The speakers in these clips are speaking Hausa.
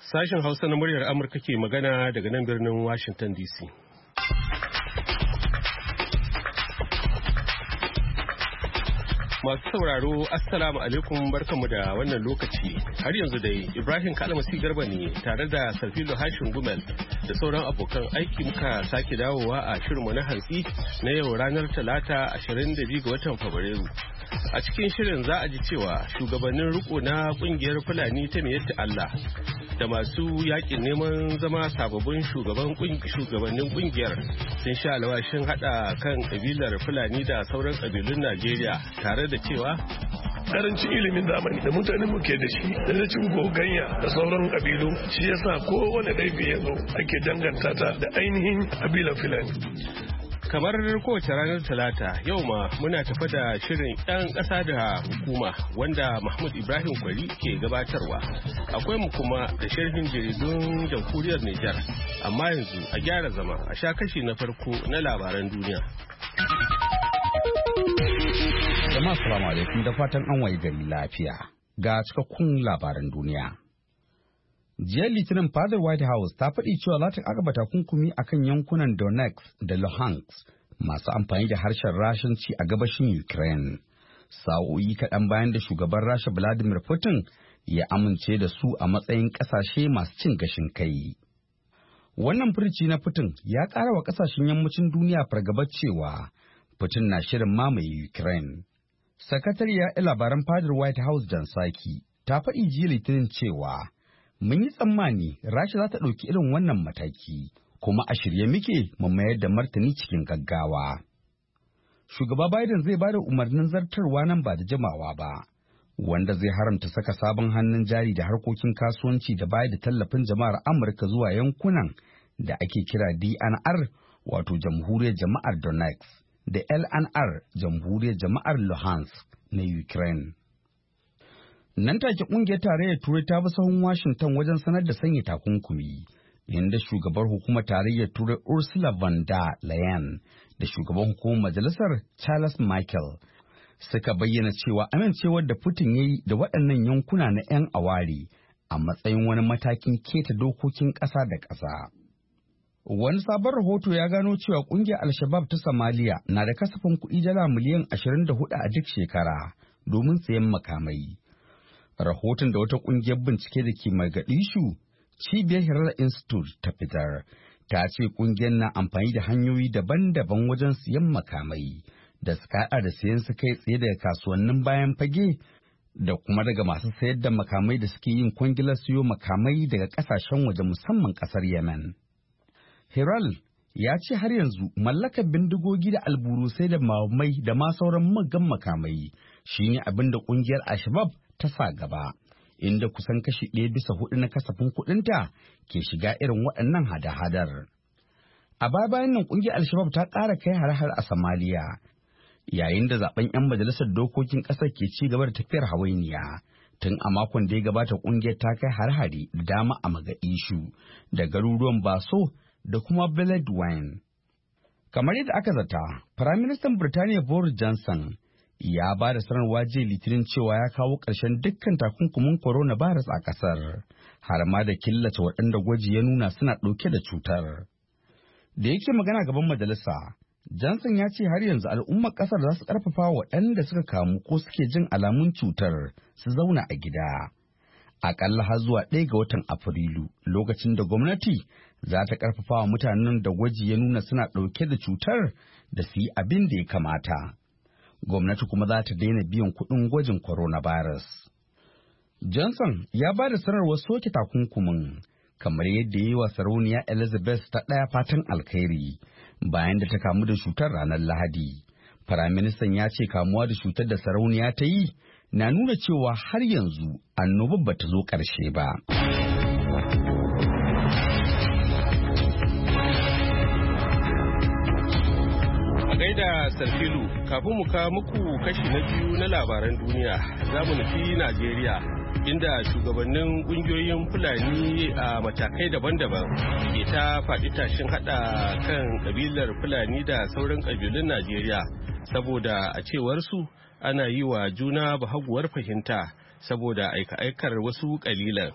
Sashen Hausa na muryar Amurka ke magana daga nan birnin Washington DC. Masu sauraro, Assalamu alaikum, barkanmu da wannan lokaci. Har yanzu dai Ibrahim Kalmasi Garba ne tare da Sarfilo Hashin Gumel da sauran abokan aiki muka sake dawowa a shirinmu na hantsi na yau ranar Talata 22 ga watan Fabrairu. A cikin shirin za a ji cewa shugabannin riko na kungiyar Fulani ta Miyatta Allah da masu yakin neman zama sababbin shugabannin kungiyar sun sha alwashin hada kan kabilar Fulani da sauran kabilun Najeriya tare da cewa karancin ilimin zamani da mutanen muke da shi da rashin goganya da sauran kabilu shi yasa kowane laifi ya zo ake danganta ta da ainihin kabilar Fulani. Kamar kowace ranar Talata, yau ma muna tafa da shirin 'yan ƙasa da hukuma wanda Mahmud Ibrahim Kwari ke gabatarwa. Akwai mu kuma da sharhin jaridun jamhuriyar Nijar, amma yanzu a gyara zama a sha kashi na farko na labaran duniya. Jama'a assalamu alaikum da fatan an wayi gari lafiya ga cikakkun labaran duniya. Jiya Litinin fadar White House ta faɗi cewa za ta agaba takunkumi a kan yankunan Donetsk da Luhansk masu amfani da harshen Rashanci a gabashin Ukraine. Sa'o'i kaɗan bayan da shugaban Rasha Vladimir Putin ya amince da su a matsayin ƙasashe masu cin gashin kai. Wannan furici na Putin ya ƙara wa ƙasashen yammacin duniya fargabar cewa Putin na shirin mamaye Ukraine. Sakatariya labaran fadar White House Jan Psaki ta faɗi jiya Litinin cewa mun yi tsammani Rasha za ta ɗauki irin wannan mataki, kuma a shirye muke mu mayar da martani cikin gaggawa. Shugaba Biden zai bada umarnin zartarwa nan ba da jimawa ba, wanda zai haramta saka sabon hannun jari da harkokin kasuwanci da bayar da tallafin jama'ar Amurka zuwa yankunan da ake kira DNR, wato Jamhuriyar Jama'ar Donetsk, da LNR, Jamhuriyar Jama'ar Luhansk na Ukraine. Nan take kungiyar tarayyar Turai ta bi sahun Washington wajen sanar da sanya takunkumi, inda shugabar hukumar tarayyar Turai Ursula von der Leyen da shugaban hukumar majalisar Charles Michel suka bayyana cewa amincewar da Putin ya yi da waɗannan yankuna na 'yan aware a matsayin wani matakin keta dokokin ƙasa da ƙasa. Wani sabon rahoto ya gano cewa kungiyar Al-Shabaab ta Somalia na da kasafin kuɗi dala miliyan 24 a duk shekara domin sayan makamai. Rahoton da wata kungiyar bincike da ke Mogadishu, Cibiyar Hirar Institute ta fitar, ta ce kungiyar na amfani da hanyoyi daban-daban wajen siyan makamai, da suka da siyan su kai tsaye daga kasuwannin bayan fage, da kuma daga masu sayar da makamai da suke yin kwangilar siyo makamai daga kasashen waje musamman kasar Yemen. Hiral ya ce har yanzu mallakar bindigogi da alburusai da mamai da ma sauran muggan makamai shine abin da kungiyar Al-Shabaab ta sa gaba, inda kusan kashi 1/4 na kasafin kuɗinta ke shiga irin waɗannan hada-hadar. A bayan nan ƙungiyar Al-Shabaab ta ƙara kai har-har a Somalia, yayin da zaben 'yan majalisar dokokin ƙasar ke ci gaba da tafiyar hawainiya. Tun a makon da ya gabata ƙungiyar ta kai har-hari da dama a Mogadishu da garuruwan Baso da kuma Beledweyne. Kamar yadda aka zata, Firaministan Birtaniya Boris Johnson ya ba da sanarwa jiya Litinin cewa ya kawo ƙarshen dukkan takunkumin coronavirus a ƙasar, har ma da killace waɗanda gwaji ya nuna suna ɗauke da cutar. Da yake magana gaban majalisa, Johnson ya ce har yanzu al'ummar ƙasar za su ƙarfafa waɗanda suka kamu ko suke jin alamun cutar su zauna a gida. Aƙalla har zuwa 1 ga watan Afrilu, lokacin da gwamnati za ta ƙarfafa wa mutanen da gwaji ya nuna suna ɗauke da cutar da su yi abin da ya kamata. Gwamnati kuma za ta daina biyan kuɗin gwajin coronavirus. Johnson ya ba da sanarwar soke takunkumin, kamar yadda ya yi wa sarauniya Elizabeth ta ɗaya fatan alkhairi bayan da ta kamu da cutar ranar Lahadi. Firaministan ya ce kamuwa da cutar da sarauniya ta yi na nuna cewa har yanzu annobar ba ta zo ƙarshe ba. Gaida Sarfilu, kafin mu kawo muku kashi na biyu na labaran duniya, za mu nufi Najeriya, inda shugabannin kungiyoyin Fulani a matakai daban-daban ke ta faɗi tashin haɗa kan kabilar Fulani da sauran kabilun Najeriya, saboda a cewar su ana yi wa juna bahaguwar fahimta saboda aika-aikar wasu kalilan.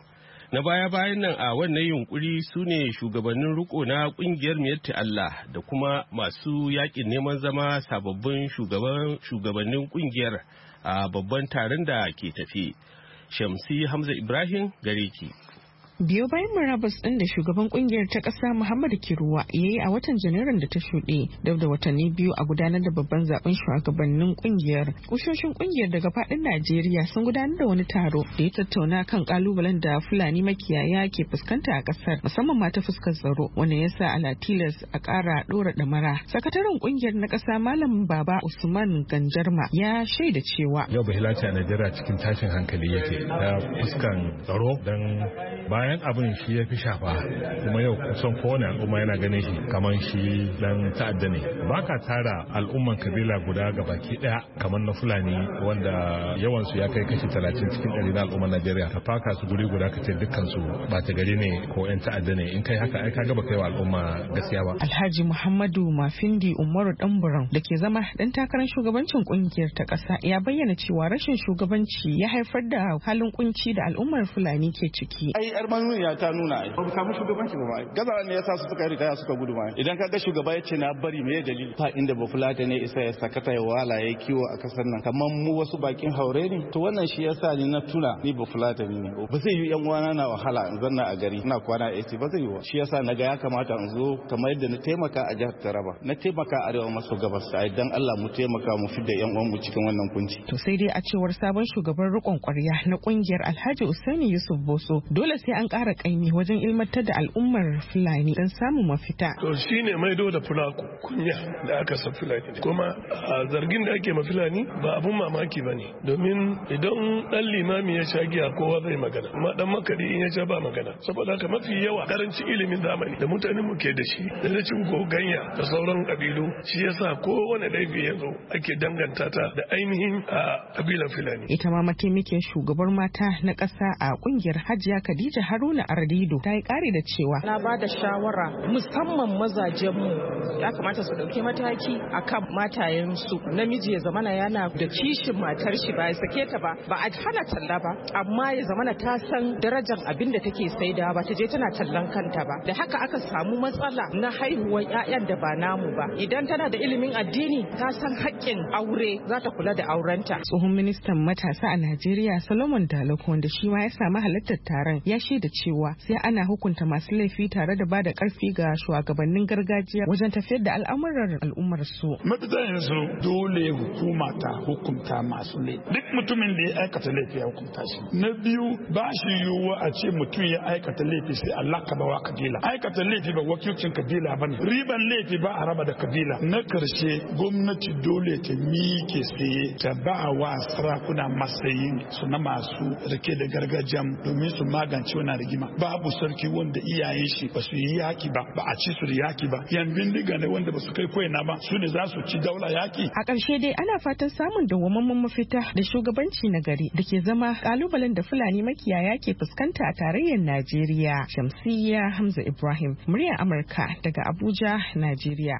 Na baya-bayan nan a wannan yunkuri su ne shugabannin riko na kungiyar Miyetti Allah da kuma masu yakin neman zama sababbin shugabannin kungiyar a babban taron da ke tafi. Shamsi Hamza Ibrahim gare ki. Biyo bayan murabus ɗin da shugaban kungiyar ta ƙasa Muhammadu Kiruwa ya yi a watan Janairun da ta shuɗe, dab da watanni biyu a gudanar da babban zaben shugabannin kungiyar. Kushoshin kungiyar daga faɗin Najeriya sun gudanar da wani taro da ya tattauna kan kalubalen da Fulani makiyaya ke fuskanta a ƙasar, musamman ma ta fuskar tsaro, wanda ya sa ala tilas a ƙara ɗora ɗamara. Sakataren kungiyar na ƙasa Malam Baba Usman Ganjarma ya shaida cewa yau Bahilaci a Najeriya cikin tashin hankali yake ta fuskan tsaro don bayan abin shi ya fi shafa, kuma yau kusan kowane al'umma yana ganin shi kamar shi dan ta'adda ne. Baka tara al'umman kabila guda gabaki daya kamar na Fulani wanda yawan su ya kai kashi 30 cikin 100 na al'umman Najeriya, ka faka su guri guda ka ce dukkan su ba ta gari ne ko yan ta'adda ne. In kai haka ai ka ga ba kai wa al'umma gaskiya ba. Alhaji Muhammadu Mafindi Umaru Danburan da ke zama dan takarar shugabancin kungiyar ta ƙasa ya bayyana cewa rashin shugabanci ya haifar da halin kunci da al'ummar Fulani ke ciki. Manuniya ta nuna ai ba samu shugabanci ba. Gazawa ne yasa su suka ritaya suka gudu ma. Idan ka ga shugaba ya ce na bari me dalili? Fa inda ba fulata ne isa ya sakata ya wala ya kiwo a kasar nan. Kamar mu wasu bakin haure ne. To wannan shi yasa ni na tuna ni ba fulata ne. Ba zai yi yan uwana na wahala in zanna a gari ina kwana AC ba zai yi. Shi yasa naga ya kamata in zo kamar yadda na taimaka a jihar Taraba. Na taimaka a arewa maso gabas sai dan Allah mu taimaka mu fidda yan uwan mu cikin wannan kunci. To sai dai a cewar sabon shugaban rikon kwarya na kungiyar Alhaji Usaini Yusuf Boso, dole sai an ƙara ƙaimi wajen ilmantar da al'ummar Fulani don samun mafita. To shi ne maido da fulaku kunya da aka sa Fulani. Kuma a zargin da ake ma Fulani ba abun mamaki ba ne. Domin idan ɗan limami ya sha giya kowa zai magana. Amma ɗan makari in ya sha ba magana. Saboda haka mafi yawa karancin ilimin zamani da mutanen mu ke da shi da rashin goganya da sauran kabilu shi yasa kowane laifi ya zo ake danganta ta da ainihin kabilan Fulani. Ita ma mataimakin shugabar mata na ƙasa a ƙungiyar Hajiya Khadija Haruna Ardido ta yi ƙari da cewa na ba da shawara musamman mazajenmu ya kamata su ɗauki mataki akan matayensu. Namiji ya zamana yana da kishin matar shi ba ya sake ta ba a hana talla ba, amma ya zamana ta san darajar abin da take saida ba ta je tana tallan kanta ba. Da haka aka samu matsala na haihuwar 'ya'yan da ba namu ba. Idan tana da ilimin addini ta san haƙƙin aure za ta kula da aurenta. Tsohon ministan matasa a Najeriya Solomon Daloko, wanda shi ma ya samu halartar taron, ya shaida cewa sai ana hukunta masu laifi tare da bada karfi ga shugabannin gargajiya wajen tafiyar da al'amuran al'ummar su. Mafita yanzu dole hukuma ta hukunta masu laifi. Duk mutumin da ya aikata laifi ya hukunta shi. Na biyu, ba shi yiwuwa a ce mutum ya aikata laifi sai Allah ka bawa kabila. Aikata laifi ba wakilcin kabila ba ne. Riban laifi ba a raba da kabila. Na karshe, gwamnati dole ta miƙe tsaye ta ba wa sarakuna matsayin su na masu rike da gargajiya domin su magance wannan rigima. Babu sarki wanda iyayen shi ba su yi yaki ba a ci su da yaki ba. Yan bindiga ne wanda ba su kai koyina ba su ne za su ci daula yaki. A ƙarshe dai ana fatan samun dawwammamin mafita da shugabanci na gari da ke zama kalubalen da Fulani makiyaya ke fuskanta a tarayyar Najeriya. Shamsiyya Hamza Ibrahim, muryar Amurka daga Abuja, Najeriya.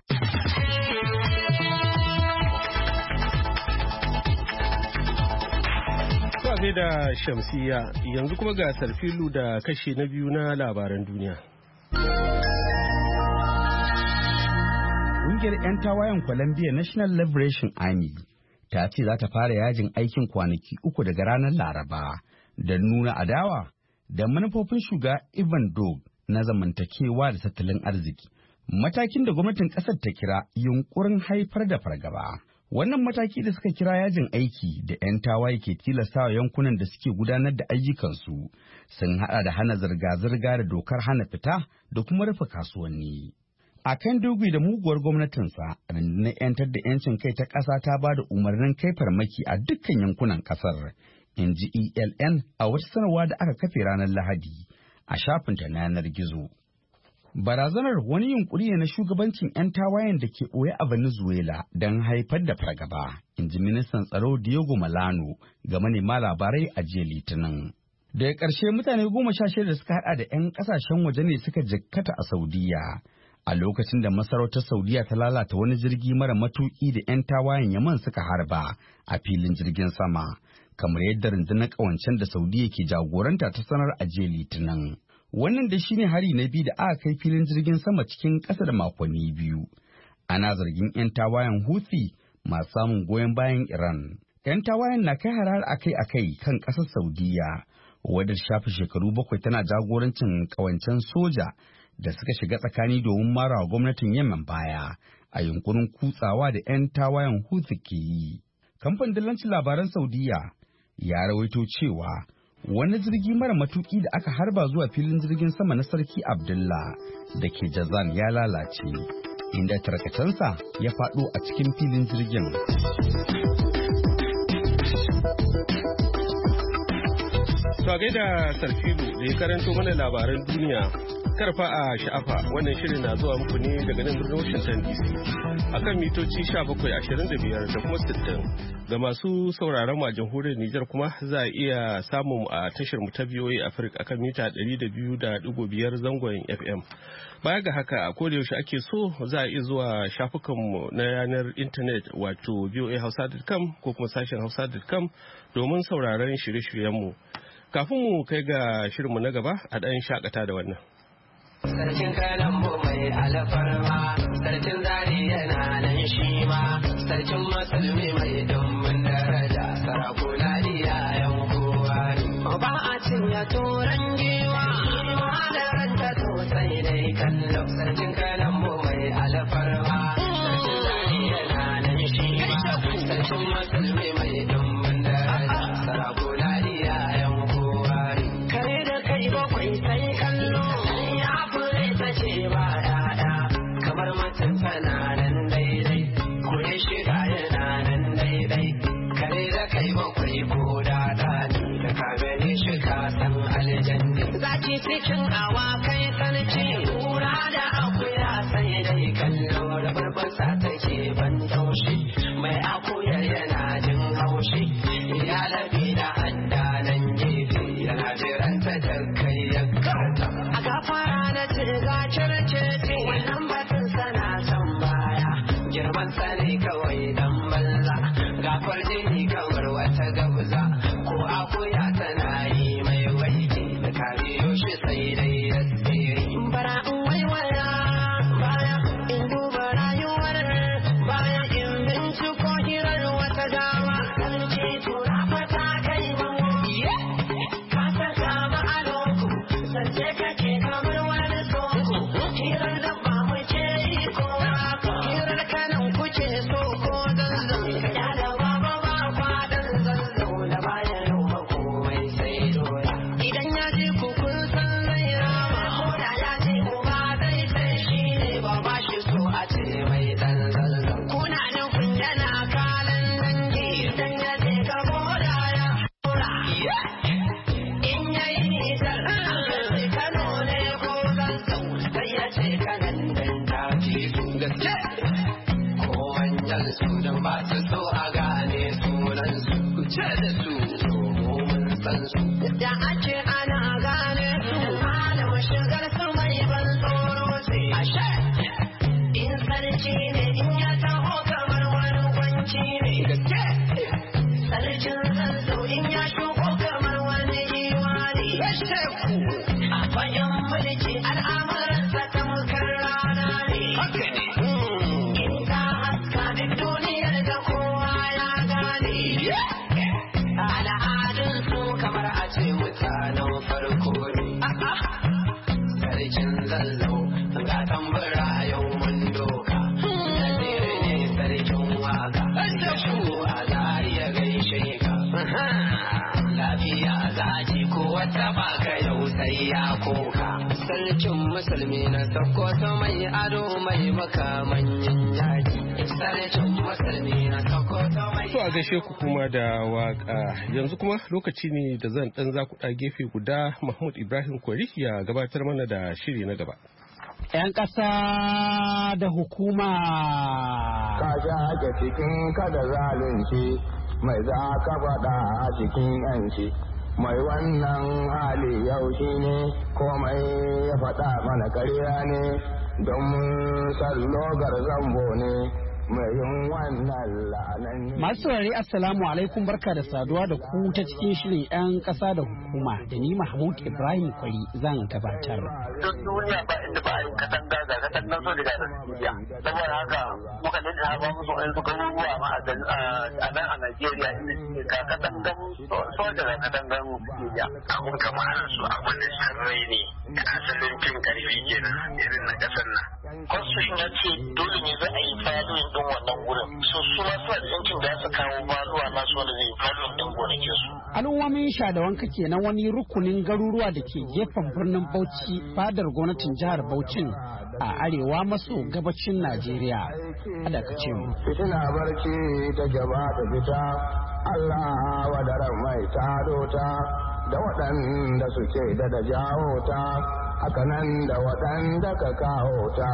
Da Shamsiya yanzu kuma ga Sarfilu da kashi na biyu na labaran duniya. Ƙungiyar 'yan tawayen Colombia National Liberation Army ta ce za ta fara yajin aikin kwanaki 3 daga ranar Laraba da nuna adawa da manufofin shugaba Ivan Duque na zamantakewa da tattalin arziki. Matakin da gwamnatin ƙasar ta kira yunkurin haifar da fargaba. Wannan mataki da suka kira yajin aiki da 'yan tawaye ke tilastawa yankunan da suke gudanar da ayyukansu sun haɗa da hana zirga-zirga da dokar hana fita da kuma rufe kasuwanni. A kan Dugui da muguwar gwamnatinsa, rundunar 'yantar da 'yancin kai ta ƙasa ta ba da umarnin kai farmaki a dukkan yankunan ƙasar, in ji ELN a wata sanarwa da aka kafe ranar Lahadi a shafinta na yanar gizo. Barazanar wani yunkuri ne na shugabancin 'yan tawayen da ke ɓoye a Venezuela don haifar da fargaba, in ji ministan tsaro Diego Malano ga manema labarai a jiya Litinin. Daga ƙarshe mutane 16 da suka haɗa da 'yan ƙasashen waje ne suka jikkata a Saudiya a lokacin da masarautar Saudiya ta lalata wani jirgi mara matuƙi da 'yan tawayen Yaman suka harba a filin jirgin sama kamar yadda rundunar ƙawancen da Saudiya ke jagoranta ta sanar a jiya Litinin. Wannan da shine hari na biyu da aka kai filin jirgin sama cikin ƙasa da makonni biyu. Ana zargin 'yan tawayen Houthi masu samun goyon bayan Iran. 'Yan tawayen na kai harar akai-akai kan ƙasar Saudiya, wadda shafi shekaru 7 tana jagorancin ƙawancen soja da suka shiga tsakani domin marawa gwamnatin Yemen baya a yunkurin kutsawa da 'yan tawayen Houthi ke yi. Kamfanin dillancin labaran Saudiya ya rawaito cewa wani jirgi mara matuki da aka harba zuwa filin jirgin sama na Sarki Abdullah da ke Jazan ya lalace, inda tarkacensa ya faɗo a cikin filin jirgin. To a gaida Sarfilu da ya karanto mana labaran duniya. Karfa a sha'afa wannan shirin na zuwa muku ne daga nan birnin Washington DC akan mitoci 1725 da kuma 60. Ga masu sauraron mu a jamhuriyar Nijar kuma za a iya samun a tashar mu ta VOA Africa akan mita 200.5 zangon FM. Baya ga haka a koda yaushe ake so za a iya zuwa shafukan mu na yanar intanet wato voahausa.com ko kuma sashen hausa.com domin sauraron shirye-shiryen mu. Kafin mu kai ga shirinmu na gaba a ɗan shakata da wannan. Sarkin kanan mu mai alfarma, sarkin zari yana nan shi ma, sarkin musulmi mai dumbin daraja, sarakuna iyayen kowa ne. Ba a cinye turan giwa, da ranta sosai dai kallo. Sarkin kanan mu mai alfarma, sarkin zari yana nan shi ma, sarkin musulmi mai dumbin daraja, sarakuna iyayen kowa ne. Kare da kai bakwai sai kallo. Ce ba ya'ya kamar mutum tana nan daidai, ko ya shiga yana nan daidai, kare da kai bakwai ko da dani da kame ne shiga san aljanni. Zaki cikin awakai sarki, kura da akuya sai dai kallo da barbasa take ban taushi, mai akuya yana jin haushi, ya labi da handa nan gefe yana jiranta da kai ya karta. A gafara na tirga circe wannan batun sana son baya, girman sani kawai dan banza, gafar jini kamar wata gabza, ko akuya tana yi mai waiki da kariyo shi sai dai ya tsere. Bara in waiwaya baya in duba rayuwar baya in binciko hirar wata gawa, sarki tura fata kai bango ka saka ma'aloku, sarki kake kamar wani tsoho, hirar da ba mu ce yi ko hirar kanan kuke so ko zanzan, ya da baba ba kwadan zanzan da bayan ruwa komai sai doya. Idan ya ji ku kun san zai rama, ko da ya ce ku ba zai sai shi ne ba ba shi so a ce mai dan zanzan. Kuna nufin yana kalan dangi, idan ya ce ka boda ya hura. In yayi nisan Kano ne ko zanzan, sai ya ce kanan dan tafi su gaske. Ko manyan su don ba su so a gane sunan su, ku ce da su mun san su. Da ake ana gane su, malamin shigar su mai ban tsoro sai ashe. In sarki ne in ya taho kamar wani kwanci ne gaske. Sarkin zanzo in ya shuko kamar wani giwa ne gaske ku. A bayan mulki al'amuransa tamkar rana ne. Haka ne. In ka haska duk duniyar da kowa ya gane. Al'adun su kamar a ce mutanen farko ne. Sarkin zanzo ga tambura yau mun doka. Naziri ne sarkin waka. Da shu a zariya gaishe ka. Lafiya zaji ko wata baka yau sai ya koka. Sarkin musulmi na Sokoto mai ado mai makamanyin yaki. Sarkin musulmi na Sokoto mai. To a gaishe ku kuma da waka. Yanzu kuma lokaci ne da zan dan zakuɗa gefe guda Mahmud Ibrahim Kwari ya gabatar mana da shiri na gaba. 'Yan ƙasa da hukuma. Ka shaƙe cikin kada zalunci mai za ka faɗa a cikin 'yanci. Mai wannan hali yau shi ne komai ya faɗa mana karya ne don sallogar zambo ne mai yin wannan la'anan. Masu saurari assalamu alaikum, barka da saduwa da ku ta cikin shirin 'yan ƙasa da hukuma da ni Mahmud Ibrahim Kwari zan gabatar. Duk duniya ba inda ba a yi katanga ga katangan so daga Najeriya. Saboda haka muka ne da ba musu wani garuruwa ma a nan a Najeriya inda suke ka katangan so daga katangan Najeriya. Abun kamar su abun da sarrai ne da asalin cin karfi kenan irin na kasar nan. Constitution ya ce dole ne za a yi fadoyin din wannan wurin. So su ma suna da yancin da su kawo faduwa nasu wanda zai fadoyin din gonakin su. Al'ummomin Shadawanka kenan wani rukunin garuruwa da ke gefen birnin Bauchi fadar gwamnatin jihar Bauchin a arewa maso gabacin Najeriya. Ada ka ce mu. Fitina barci ta gaba ta fita, Allah wadaran mai tado ta da waɗanda suke da jawo ta, hakanan da waɗanda ka kawo ta.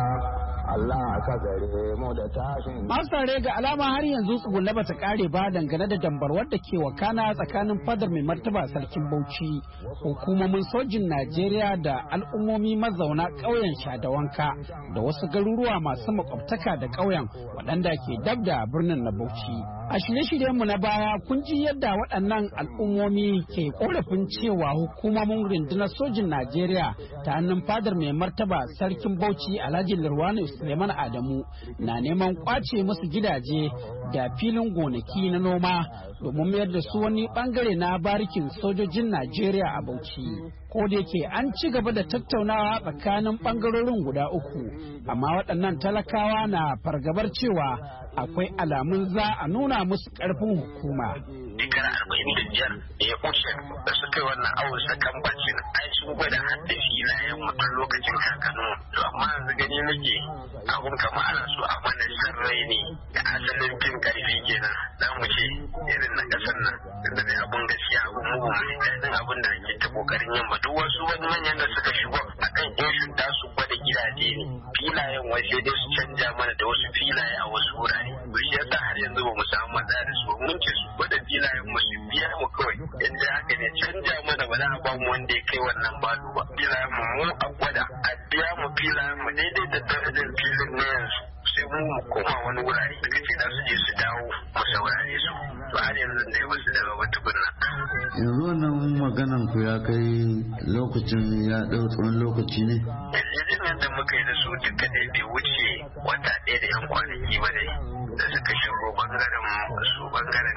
Allah ka gare mu da tashin. Masu tare ga alama har yanzu tsugulla bata kare ba dangane da dambarwar da ke wakana tsakanin fadar mai martaba sarkin Bauchi, hukumomin sojin Najeriya da al'ummomi mazauna ƙauyen Shadawanka da wasu garuruwa masu makwabtaka da ƙauyen waɗanda ke dab da birnin na Bauchi. A shirye-shiryenmu na baya kun ji yadda waɗannan al'ummomi ke ƙorafin cewa hukumomin rundunar sojin Najeriya ta hannun fadar mai martaba sarkin Bauchi Alhaji Lurwani Suleiman Adamu na neman kwace musu gidaje da filin gonaki na noma domin mayar da su wani bangare na barikin sojojin Najeriya a Bauchi. Ko da yake an ci gaba da tattaunawa tsakanin bangarorin guda uku, amma waɗannan talakawa na fargabar cewa akwai alamun za a nuna musu ƙarfin hukuma. Shekara 45 da ya wuce da suka yi wannan awon sakan bacin ai sun gwada hadda filayen mutum lokacin kakannin. To amma yanzu gani nake abun kamar ana so a mana sarrai ne da asalin fin karfi kenan za mu ce irin na ƙasar nan. Tunda da abun gaskiya abun mugu mai daɗin abun da ake ta ƙoƙarin yin ba duk wasu wani manyan da suka shigo akan inshin da su gwada gidaje ne filayen wai sai dai su canja mana da wasu filaye a wasu wurare. Shi yasa har yanzu ba mu samu matsala da su mun ce su gwada filayen mu su biya mu kawai yadda haka ne canja mana ba za a ba mu wanda ya kai wannan balu ba. Filayen mu a gwada a biya mu filayen mu daidai da darajar filin na yanzu sai mu koma wani wurare suka ce za su je su dawo mu saurare su. To har yanzu dai wasu daga wata birna. Yanzu wannan maganan ku ya kai lokacin ya ɗau tsawon lokaci ne? Yarjejeniyar da muka yi da su duka da bai wuce wata ɗaya da 'yan kwanaki ba dai da suka shigo bangaren su bangaren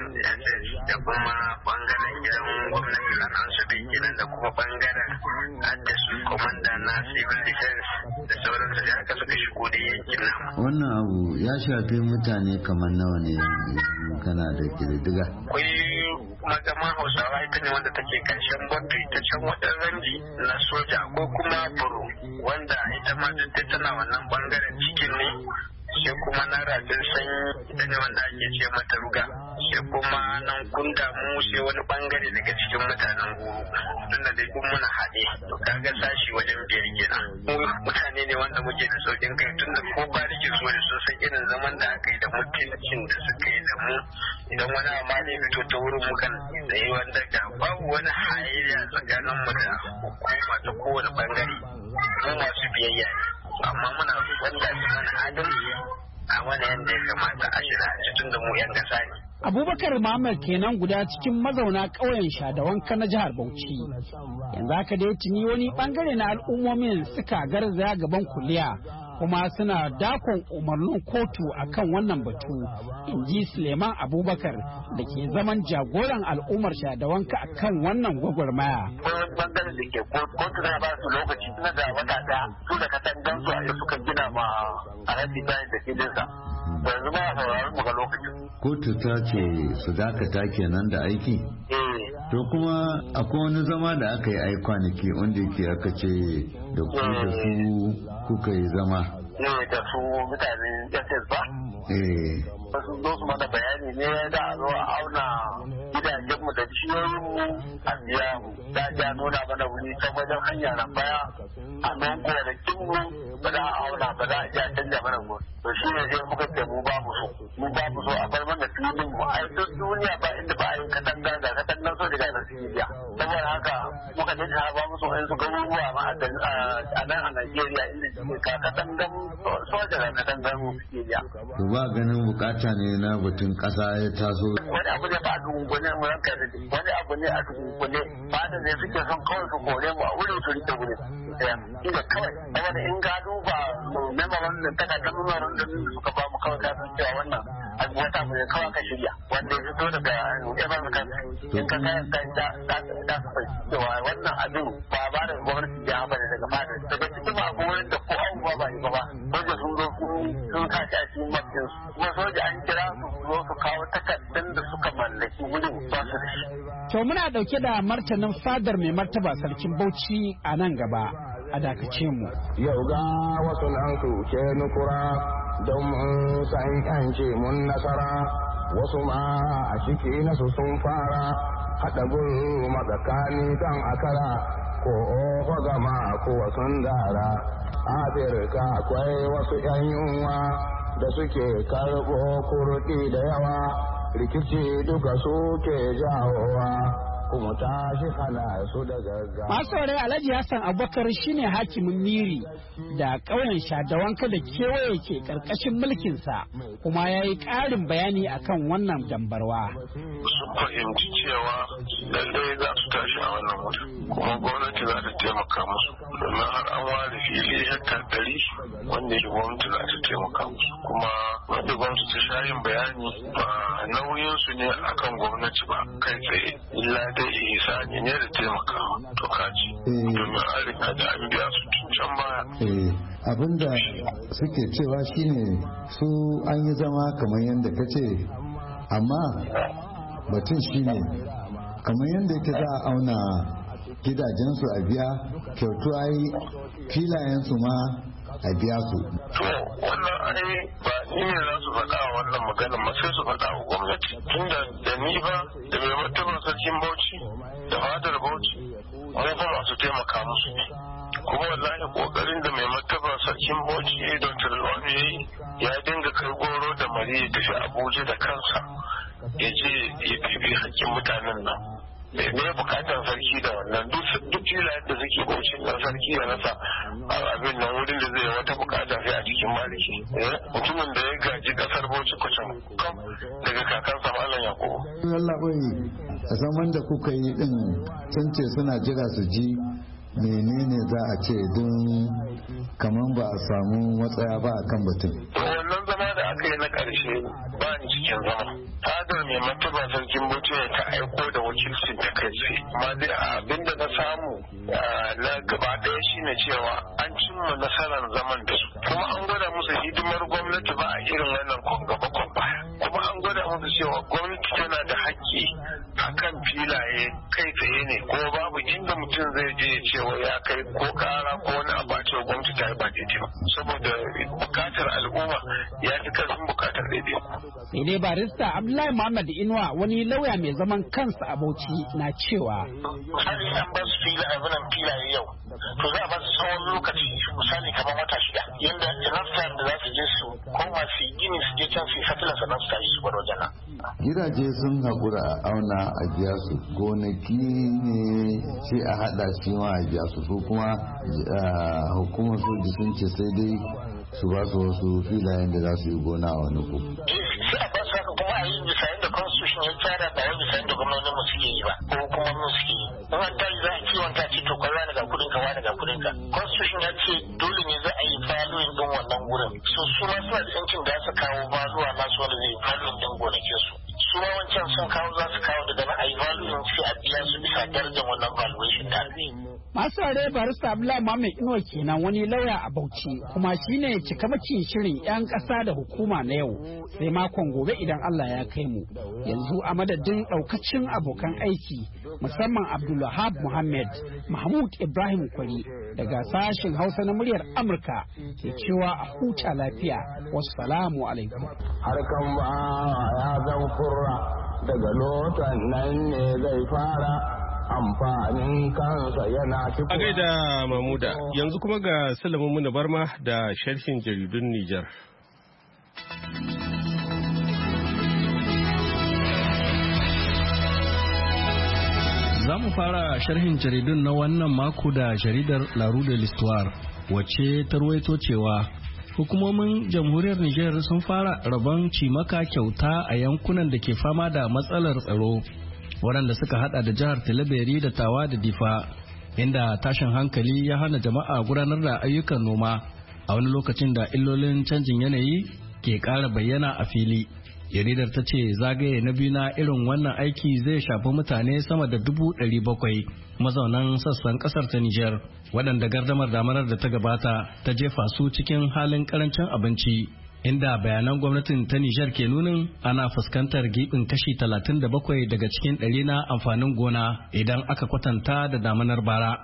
da kuma bangaren gidan gwamnati na kansu bai kenan da kuma bangaren da su komanda na civil defense da sauransu da aka suka shigo da yankin nan. Wannan abu ya shafi mutane kamar nawa ne kana da kididdiga? Akwai kuma zama Hausawa ita ne wanda take karshen Bauchi ta can wajen Ranji na soja ko kuma Buru wanda ita ma tana wannan bangaren cikin ne. Sai kuma na rajin sanyi ita ne wanda ake ce mata ruga. Sai kuma nan kunda mu sai wani bangare daga cikin mutanen guru tunda dai kun muna haɗe to kaga sashi wajen biyar kenan. Mutane ne wanda muke da saukin kai tunda ko ba da ke so da sun san irin zaman da aka yi da mutuncin da suka yi da mu idan wani amma ne fito ta wurin mukan tsaye wanda ga babu wani hayayya tsakanin mu da hukuma ta kowane bangare mu masu biyayya ne. Amma muna wanda su mana adalci a wani yadda ya kamata a shirya tun da mu 'yan gasa ne. Abubakar Muhammad kenan guda cikin mazauna ƙauyen Shadawanka na jihar Bauchi. Yanzu haka dai tuni wani bangare na al'ummomin suka garzaya gaban kuliya kuma suna dakon umarnin kotu akan wannan batu, in ji Suleiman Abubakar da ke zaman jagoran al'ummar Shadawanka akan wannan gwagwarmaya. Bangaren da ke kotu na ba su lokaci na da wata ɗaya su da katangan su a yi suka gina ma a rafi bayan da filinsa. Yanzu ba a sauraron mu ga lokacin. Kotu ta ce su dakata kenan da aiki? To kuma akwai wani zama da aka yi ai kwanaki wanda yake aka ce da ku da su kuka yi zama. Ne da su mutanen SS ba? Wasu zo su mana bayani ne da a zo a auna gidajenmu da ciyoyinmu a biya mu. Da ja nuna mana wuri ta wajen hanya nan baya a nan gonakinmu ba za a auna ba za a ja canja mana gona. To shi ne sai muka ce mu ba mu so. Mu ba mu so a bar mana filin mu. Ai duk duniya ba inda ba a yi katanga ga katangan so daga nan suke biya. Saboda haka muka ce ta ba mu so in su garuruwa ma a nan a Najeriya inda suke ka katangan soja da katangan suke biya. To ba ganin bukata ne na batun kasa ya taso. Wani abu ne ba a dungune mu ranka da wani abu ne a dungune ba da ne suke son kawai su kore mu a wurin su rike wurin. Ina kawai wani in ga duba memoran da takardar memoran da suka ba mu kawai kafin cewa wannan abu wata abu ne kawai ka shirya wanda ya fito daga yaban kan in ka da su cewa wannan abin ba ba da gwamnati ya haɓa daga fadar daga cikin abu wurin da ko abubuwa ba yi ba soja sun zo sun kashi a cikin mafiyan su kuma soja an kira su zo su kawo takardun da suka mallaki wurin ba su da shi. To muna dauke da martanin fadar mai martaba sarkin Bauchi a nan gaba a dakace mu. Yau ga wasu nan su ke nukura don mun san yanci mun nasara wasu ma a ciki nasu sun fara haɗa gulu matsakani kan akara ko oho gama ko wasun dara. Afirka akwai wasu 'yan yunwa da suke karɓo kurɗi da yawa rikici duka suke jawowa kuma tashi hana su da gaggawa. Masu rai Alhaji Hassan Abubakar shine hakimin Miri da ƙauyen Shadawanka da kewaye ke ƙarƙashin mulkinsa kuma ya yi ƙarin bayani akan wannan dambarwa. Sun fahimci cewa lallai za su tashi a wannan wuri kuma gwamnati za ta taimaka musu domin har an ware fili hektar 100 wanda ya gwamnati za ta taimaka musu kuma wanda gwamnati ta sha yin bayani ba nauyinsu ne akan gwamnati ba kai tsaye illa dai ihsani ne da taimakawa to kaji domin an riga da an biya su tun can baya. Abinda suke cewa shine su an yi zama kamar yadda ka ce amma batun shine kamar yadda yake za a auna gidajensu a biya kyautu ai filayensu ma a biya su. To wannan ai ba ni ne za su faɗa a wannan maganar ma sai su faɗa wa gwamnati tunda da ni ba da mai martaba sarkin Bauchi da fadar Bauchi mun fa masu taimaka musu ne kuma wallahi kokarin da mai martaba sarkin Bauchi Dr. Lawal yayi ya dinga kai goro da mari ya tafi Abuja da kansa ya je ya bibi hakkin mutanen nan. Me bukatar sarki da wannan duk filayen da suke Bauchi nan sarki ya rasa abin nan wurin da zai wata bukata sai a cikin maliki mutumin da ya gaji kasar Bauchi kucin kam daga kakansa Malam Yakubu. Allah bai a zaman da kuka yi din sun ce suna jira su ji menene za a ce don kaman ba a samu matsaya ba akan batun. Wannan zama da aka yi na ƙarshe ba ni cikin zama. Fadar mai martaba sarkin Bauchi ta aiko da wakilcin ta kai tsaye. Amma dai abinda na samu na gaba ɗaya shine cewa an cimma nasarar zaman da su. Kuma an gwada musu hidimar gwamnati ba a irin wannan gaba baya. Kuma an gwada musu cewa gwamnati tana da haƙƙi akan filaye kai tsaye ne ko babu inda mutum zai je ya ce ya kai ko kara ko wani abu a cewa gwamnati ta yi ba daidai ba saboda bukatar al'umma ya fi karfin bukatar daidai. Sai dai barista Abdullahi Muhammad Inuwa wani lauya mai zaman kansa a Bauchi na cewa. Har an ba su filaye yau to za a ba su tsawon lokaci misali kamar wata 6 yadda enough time da za su je su koma su gini su je can su yi fatilan sannan su tashi su bar wajen nan. Gidaje sun haƙura a auna a biya su gonaki ne sai a haɗa shi ma a biya su kuma hukumar soji sun ce sai dai su ba su wasu filayen da za su yi gona a wani ku. Sai a ba su haka kuma a yi bisa yadda constitution ya tsara ba wai bisa yadda gwamnonin mu suke yi ba ko hukumomin suke yi. In an tashi za a kiwon ta ce to kaza daga kudin ka wani daga kudin ka. Constitution ya ce dole ne za a yi valuing din wannan wurin. So su ma suna da yancin da su kawo valuwa nasu wanda zai valuing din gonakin su. Su ma wancan sun kawo za su kawo daga na a yi valuing sai a biya su bisa darajar wannan valuation da Masu rare barista Abdullahi Muhammad Inuwa kenan wani lauya a Bauchi kuma shine cikamakin shirin 'yan ƙasa da hukuma na yau sai makon gobe idan Allah ya kai mu. Yanzu a madadin ɗaukacin abokan aiki musamman Abdulwahab Muhammad Mahmud Ibrahim Kwari daga sashen Hausa na muryar Amurka ke cewa a huta lafiya. Wassalamu alaikum. Harkan ba ya zan kurra daga lotan nan ne zai fara amfanin kansa yana cikin. A gaida Mamuda, yanzu kuma ga Salamun Muna Barma da sharhin jaridun Nijar. Za mu fara sharhin jaridun na wannan mako da jaridar La Rue de l'Histoire, wacce ta ruwaito cewa hukumomin jamhuriyar Nijar sun fara rabon cimaka kyauta a yankunan da ke fama da matsalar tsaro, waɗanda suka hada da jihar Tilaberi da Tawa da Difa, inda tashin hankali ya hana jama'a gudanar da ayyukan noma a wani lokacin da illolin canjin yanayi ke ƙara bayyana a fili. Jaridar ta ce zagaye na biyu na irin wannan aiki zai shafi mutane sama da 700,000 mazaunan sassan kasar ta Nijar, waɗanda gardamar damarar da ta gabata ta jefa su cikin halin karancin abinci, inda bayanan gwamnatin ta Nijar ke nunin ana fuskantar gibin kashi 37 daga cikin 100 na amfanin gona idan aka kwatanta da damanar bara.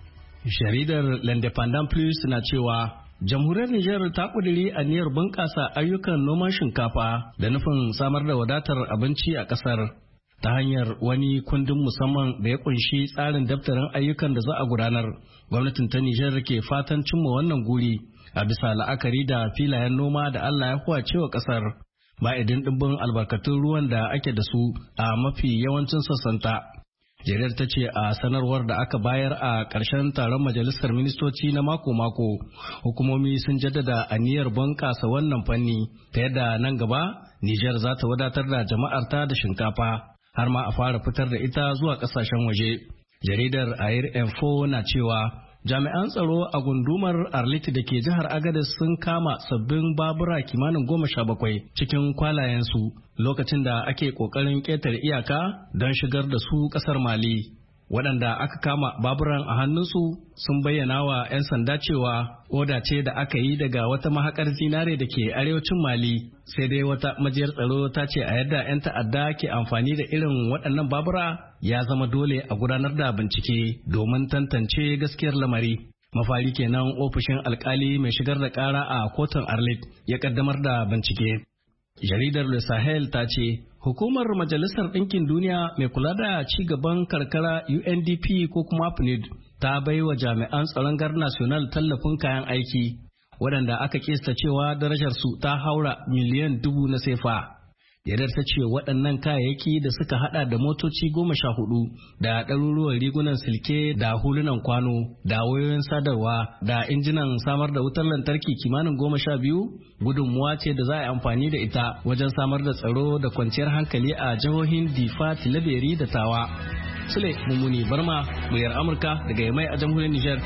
Jaridar L'Independent Plus na cewa jamhuriyar Nijar ta ƙudiri aniyar bunƙasa ayyukan noman shinkafa da nufin samar da wadatar abinci a ƙasar ta hanyar wani kundin musamman da ya ƙunshi tsarin daftarin ayyukan da za a gudanar. Gwamnatin ta Nijar ke fatan cimma wannan guri a bisa la'akari da filayen noma da Allah ya huwace wa ƙasar, ba idin ɗimbin albarkatun ruwan da ake da su a mafi yawancin sassanta. Jaridar ta ce a sanarwar da aka bayar a ƙarshen taron majalisar ministoci na mako-mako, hukumomi sun jaddada aniyar bunƙasa wannan fanni ta yadda nan gaba Nijar za ta wadatar da jama'arta da shinkafa har ma a fara fitar da ita zuwa ƙasashen waje. Jaridar Air Info na cewa jami'an tsaro a gundumar Arlit da ke jihar Agadez sun kama sabbin babura kimanin 17 cikin kwalayensu lokacin da ake kokarin ƙetare iyaka don shigar da su ƙasar Mali. Waɗanda aka kama baburan a hannunsu sun bayyana wa 'yan sanda cewa oda ce da aka yi daga wata mahakar zinare da ke arewacin Mali, sai dai wata majiyar tsaro ta ce a yadda 'yan ta'adda ke amfani da irin waɗannan babura ya zama dole a gudanar da bincike domin tantance gaskiyar lamari. Mafari kenan ofishin alkali mai shigar da ƙara a kotun Arlit ya ƙaddamar da bincike. Jaridar Le Sahel ta ce hukumar Majalisar Ɗinkin Duniya mai kula da ci gaban karkara UNDP ko kuma PNUD ta bai wa jami'an tsaron Gar National tallafin kayan aiki waɗanda aka kista cewa darajarsu ta haura miliyan 1000 na sefa. Jaridar ta ce waɗannan kayayyaki da suka hada da motoci 14 da ɗaruruwan rigunan silke da hulunan kwano da wayoyin sadarwa da injinan samar da wutar lantarki kimanin 12 gudunmuwa ce da za a yi amfani da ita wajen samar da tsaro da kwanciyar hankali a jihohin Difa, Tilaberi da Tawa. Sule Mummuni Barma, muryar Amurka daga Yamai a jamhuriyar Nijar.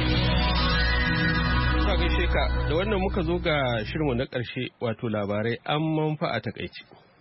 Gaishe ka da wannan muka zo ga shirinmu na ƙarshe wato labarai an manfa a takaici.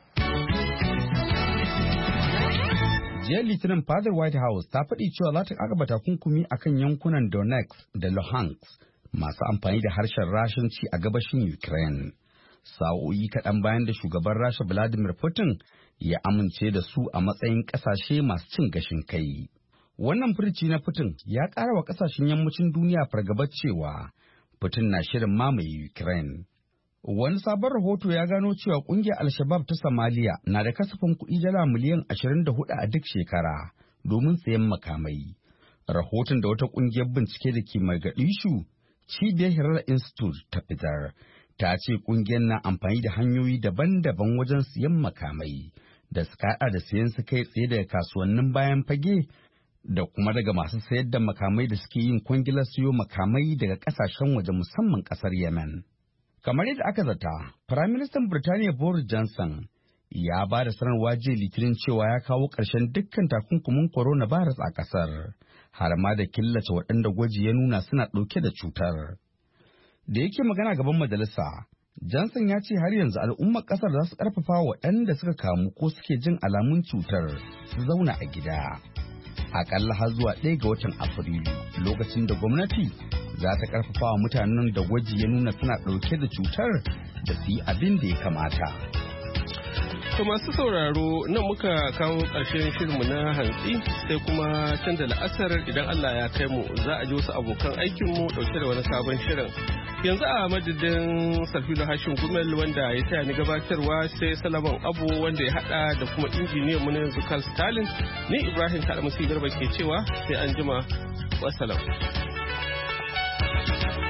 Jiya Litinin fadar White House ta faɗi cewa za ta ƙaƙaba takunkumi akan yankunan Donetsk da Luhansk masu amfani da harshen Rashanci a gabashin Ukraine. Sa'o'i kaɗan bayan da shugaban Rasha Vladimir Putin ya amince da su a matsayin ƙasashe masu cin gashin kai. Wannan furci na Putin ya ƙara wa ƙasashen yammacin duniya fargabar cewa Putin na shirin mamaye Ukraine. Wani sabon rahoto ya gano cewa ƙungiyar Al-Shabaab ta Somalia na da kasafin kuɗi dala miliyan 24 a duk shekara domin sayan makamai. Rahoton da wata ƙungiyar bincike da ke Mogadishu, Cibiyar Hirar Institute ta fitar, ta ce ƙungiyar na amfani da hanyoyi daban-daban wajen siyan makamai da suka haɗa da siyan su kai tsaye daga kasuwannin bayan fage da kuma daga masu sayar da makamai da suke yin kwangilar siyo makamai daga ƙasashen waje musamman ƙasar Yemen. Kamar yadda aka zata, Firaministan Birtaniya Boris Johnson ya ba da sanarwa jiya Litinin cewa ya kawo ƙarshen dukkan takunkumin coronavirus a ƙasar, har ma da killace waɗanda gwaji ya nuna suna ɗauke da cutar. Da yake magana gaban majalisa, Johnson ya ce har yanzu al'ummar ƙasar za su ƙarfafa waɗanda suka kamu ko suke jin alamun cutar su zauna a gida. Aƙalla har zuwa 1 ga watan Afrilu, lokacin da gwamnati za ta karfafa wa mutanen da gwaji ya nuna suna ɗauke da cutar da su yi abin da ya kamata. To masu sauraro nan muka kawo ƙarshen shirinmu na hantsi sai kuma can da la'asar idan Allah ya kai mu za a ji wasu abokan aikinmu ɗauke da wani sabon shirin. Yanzu a madadin Sarfilo Hashin Gumel wanda ya taya ni gabatarwa sai Salaman Abu wanda ya haɗa da kuma injiniyan mu na yanzu Carl Stalin, ni Ibrahim Kalamusi Garba ke cewa sai an jima. Wassalam.